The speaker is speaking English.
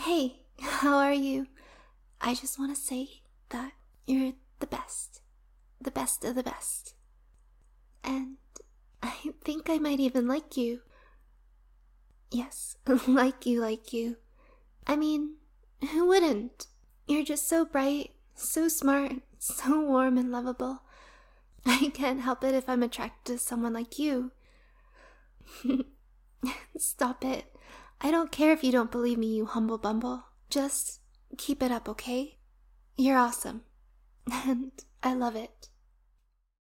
Hey, how are you? I just want to say that you're the best. The best of the best. And I think I might even like you. Yes, like you. I mean, who wouldn't? You're just so bright, so smart, so warm and lovable. I can't help it if I'm attracted to someone like you. Stop it. I don't care if you don't believe me, you humble bumble. Just keep it up, okay? You're awesome. And I love it.